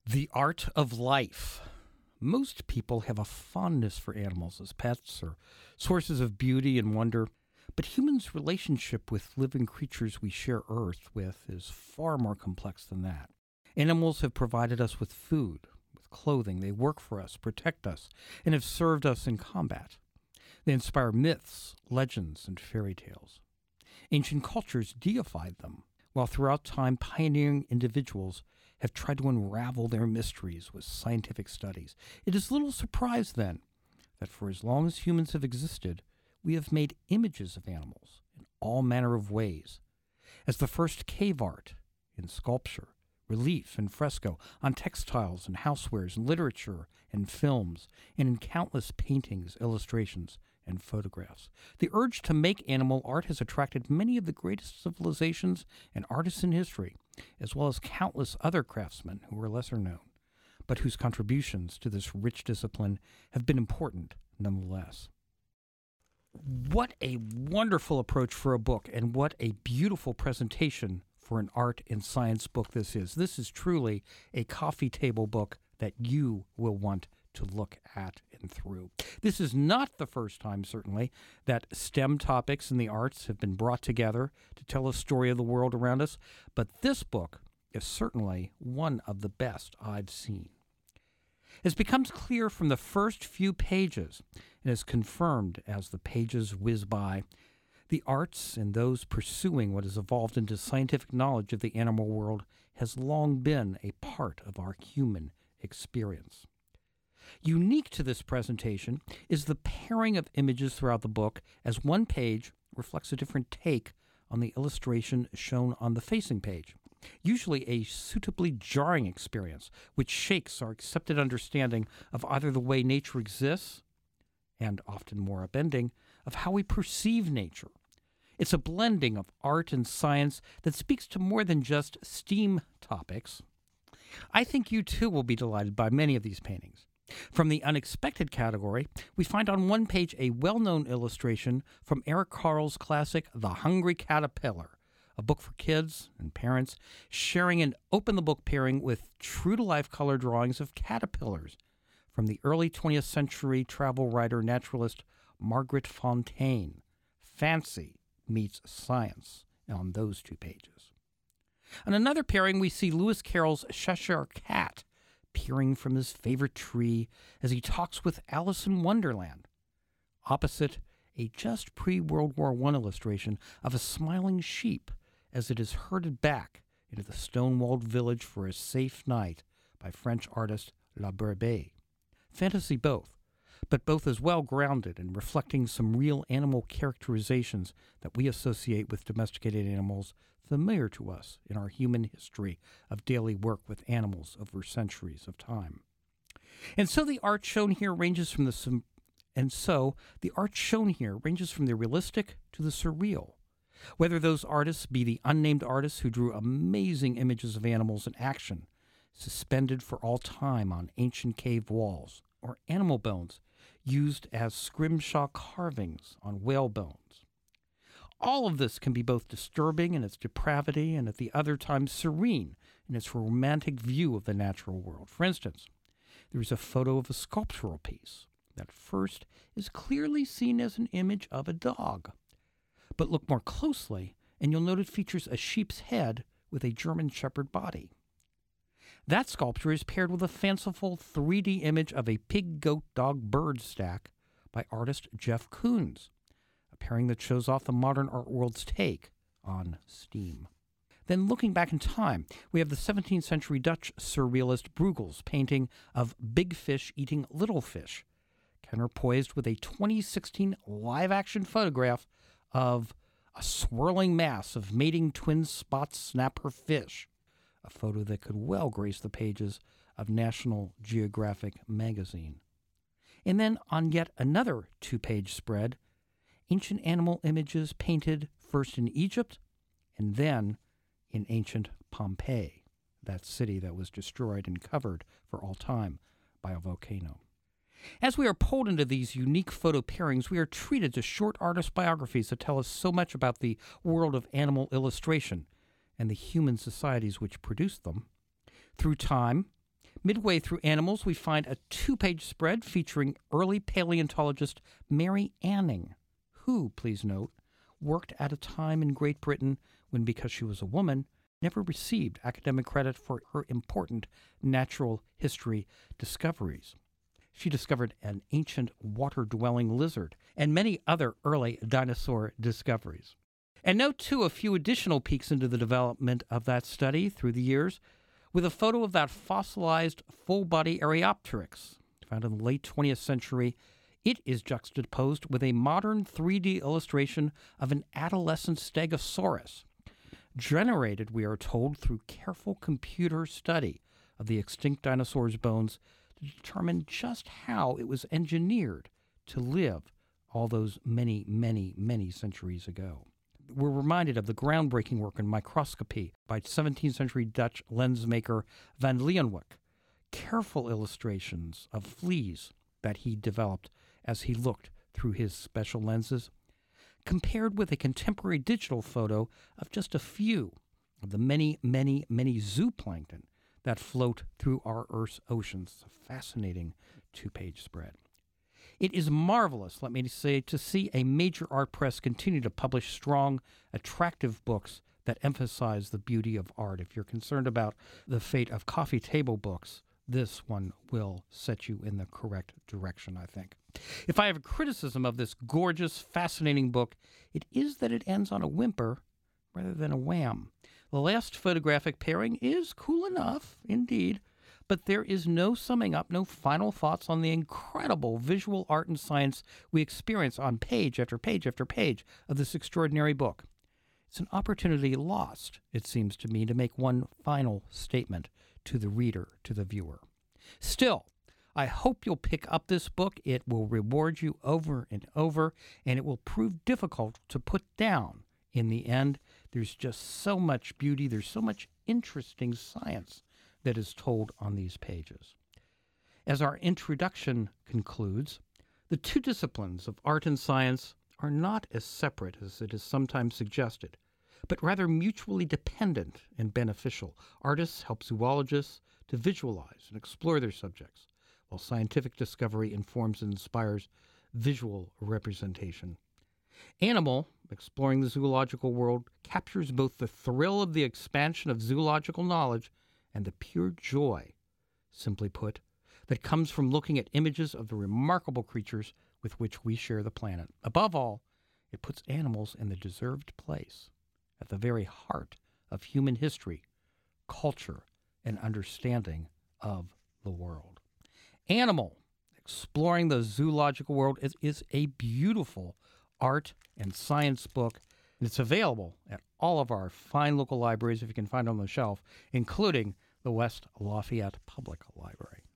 The art of life. Most people have a fondness for animals as pets or sources of beauty and wonder, but humans' relationship with living creatures we share Earth with is far more complex than that. Animals have provided us with food, with clothing. They work for us, protect us, and have served us in combat. They inspire myths, legends, and fairy tales. Ancient cultures deified them, while throughout time pioneering individuals have tried to unravel their mysteries with scientific studies. It is little surprise, then, that for as long as humans have existed, we have made images of animals in all manner of ways. As the first cave art, in sculpture, relief, and fresco, on textiles and housewares, literature and films, and in countless paintings, illustrations, and photographs. The urge to make animal art has attracted many of the greatest civilizations and artists in history, as well as countless other craftsmen who are lesser known, but whose contributions to this rich discipline have been important nonetheless. What a wonderful approach for a book, and what a beautiful presentation for an art and science book this is. This is truly a coffee table book that you will want to look at and through. This is not the first time, certainly, that STEM topics in the arts have been brought together to tell a story of the world around us, but this book is certainly one of the best I've seen. As becomes clear from the first few pages, and is confirmed as the pages whiz by, the arts and those pursuing what has evolved into scientific knowledge of the animal world has long been a part of our human experience. Unique to this presentation is the pairing of images throughout the book, as one page reflects a different take on the illustration shown on the facing page, usually a suitably jarring experience which shakes our accepted understanding of either the way nature exists, and often more upending, of how we perceive nature. It's a blending of art and science that speaks to more than just STEAM topics. I think you too will be delighted by many of these paintings. From the unexpected category, we find on one page a well-known illustration from Eric Carle's classic The Hungry Caterpillar, a book for kids and parents, sharing an open-the-book pairing with true-to-life color drawings of caterpillars from the early 20th century travel writer naturalist Margaret Fontaine. Fancy meets science on those two pages. On another pairing, we see Lewis Carroll's Cheshire Cat peering from his favorite tree as he talks with Alice in Wonderland. Opposite, a just pre-World War I illustration of a smiling sheep as it is herded back into the stone-walled village for a safe night by French artist La Berbe. Fantasy both, but both as well-grounded and reflecting some real animal characterizations that we associate with domesticated animals familiar to us in our human history of daily work with animals over centuries of time. And so the art shown here ranges from the realistic to the surreal. Whether those artists be the unnamed artists who drew amazing images of animals in action, suspended for all time on ancient cave walls, or animal bones used as scrimshaw carvings on whale bones. All of this can be both disturbing in its depravity and at the other time serene in its romantic view of the natural world. For instance, there is a photo of a sculptural piece that first is clearly seen as an image of a dog. But look more closely, and you'll note it features a sheep's head with a German Shepherd body. That sculpture is paired with a fanciful 3D image of a pig, goat, dog, bird stack by artist Jeff Koons, a pairing that shows off the modern art world's take on STEAM. Then looking back in time, we have the 17th century Dutch surrealist Bruegel's painting of big fish eating little fish, counterpoised with a 2016 live-action photograph of a swirling mass of mating twin spot snapper fish, a photo that could well grace the pages of National Geographic magazine. And then on yet another two-page spread, ancient animal images painted first in Egypt and then in ancient Pompeii, that city that was destroyed and covered for all time by a volcano. As we are pulled into these unique photo pairings, we are treated to short artist biographies that tell us so much about the world of animal illustration and the human societies which produced them. Through time, Midway through Animals, we find a 2-page spread featuring early paleontologist Mary Anning, who, please note, worked at a time in Great Britain when, because she was a woman, never received academic credit for her important natural history discoveries. She discovered an ancient water-dwelling lizard and many other early dinosaur discoveries. And note, too, a few additional peeks into the development of that study through the years, with a photo of that fossilized full-body Areopteryx found in the late 20th century. It is juxtaposed with a modern 3D illustration of an adolescent Stegosaurus, generated, we are told, through careful computer study of the extinct dinosaur's bones to determine just how it was engineered to live all those many, many, many centuries ago. We're reminded of the groundbreaking work in microscopy by 17th century Dutch lens maker Van Leeuwenhoek, careful illustrations of fleas that he developed as he looked through his special lenses, compared with a contemporary digital photo of just a few of the many, many, many zooplankton that float through our Earth's oceans. It's a fascinating 2-page spread. It is marvelous, let me say, to see a major art press continue to publish strong, attractive books that emphasize the beauty of art. If you're concerned about the fate of coffee table books, this one will set you in the correct direction, I think. If I have a criticism of this gorgeous, fascinating book, it is that it ends on a whimper rather than a wham. The last photographic pairing is cool enough, indeed, but there is no summing up, no final thoughts on the incredible visual art and science we experience on page after page after page of this extraordinary book. It's an opportunity lost, it seems to me, to make one final statement to the reader, to the viewer. Still, I hope you'll pick up this book. It will reward you over and over, and it will prove difficult to put down in the end. There's just so much beauty. There's so much interesting science that is told on these pages. As our introduction concludes, the two disciplines of art and science are not as separate as it is sometimes suggested, but rather mutually dependent and beneficial. Artists help zoologists to visualize and explore their subjects, while scientific discovery informs and inspires visual representation. Animal, exploring the zoological world, captures both the thrill of the expansion of zoological knowledge and the pure joy, simply put, that comes from looking at images of the remarkable creatures with which we share the planet. Above all, it puts animals in the deserved place at the very heart of human history, culture, and understanding of the world. Animal, exploring the zoological world, is a beautiful art and science book. It's available at all of our fine local libraries, if you can find it on the shelf, including the West Lafayette Public Library.